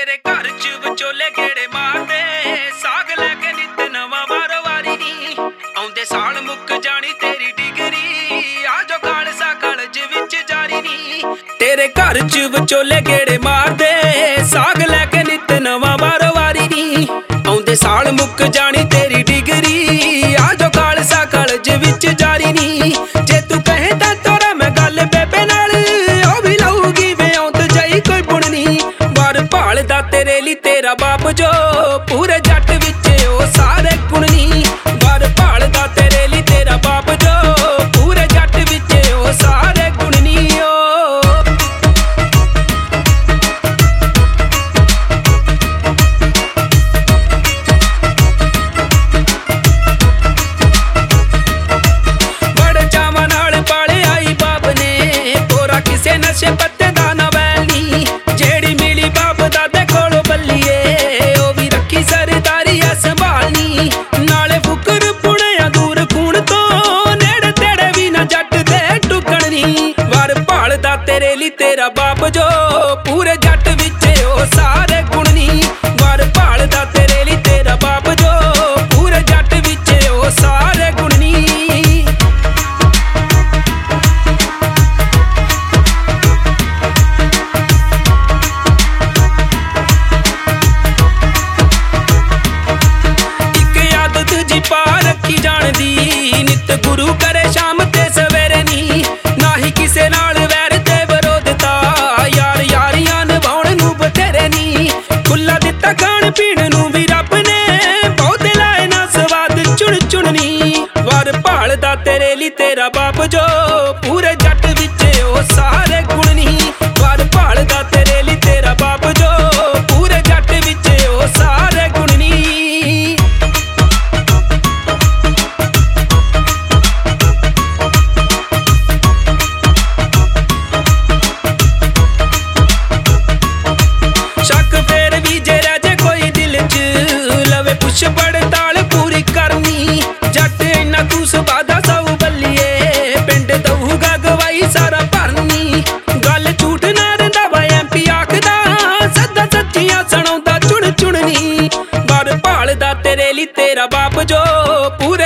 तेरे घर च विचोले गेड़े मारदे साग लैके नित नवां वारो वारी नी आउंदे साल मुक जानी तेरी डिग्री आजो खालसा कॉलेज विच जारी नी। तेरे घर च विचोले गेड़े मारदे साग लैके नित नवां वारो वारी नी आउंदे साल मुक जानी तेरी डिग्री आजो खालसा कॉलेज विच जारी नी। जे तू कहे तां तोरा मैं गल बेबे नाल ओ भी लऊगी वे औंत जाई कोई बुणनी वर भालदा तेरे ली तेरा बाप जो पूरे जट विच ओ सारे गुणनी वर भालदा तेरे ली तेरा बाप जो पूरे जट विच ओ सारे गुणनी ओ। बड़े चावां नाल पाले आई बाप ने तोरा किसे नशे पत्ते दा ना वैली जेड़ी मिली बाप दादे कोलों बल्लीए ओ भी रखी सरदारी आ संभालनी नाले फुकर पुणिया दूर खून तो नेड़े तेड़े भी ना जट दे टुकणनी वर भालदा तेरे ली तेरा बाप जो पूरे जट विच ओ सारे गुणनी वर भालदा तेरे ली तेरा बाप जो पूरे जट विच ओ सारे गुणनी। पा रखी जान दी नित गुरु करे शाम ते सवेरे नी ना ही किसे नाल वैर ते विरोधता यार यारियां निभाउण नूं बथेरे नी खुला दिता खाण पीण नूं भी रब ने बहुते लाए ना स्वाद चुन चुननी वर भालदा तेरे ली तेरा बाप जो पूरे जट विच ओ सारे गुणनी वर भालदा तेरे ली तेरा बाप जो पूरे जट विच ओ सारे गुणनी। पुछ पड़ताल पूरी करनी जट इन्ना तू सुबादा सऊ बल्लीए पिंड दऊगा गवाई सारा भरनी गल झूठ ना रहिंदा वा MP आखदा सदा सच्चियां सुणाउंदा चुन चुननी वर भालदा तेरे ली तेरा बाप जो पूरा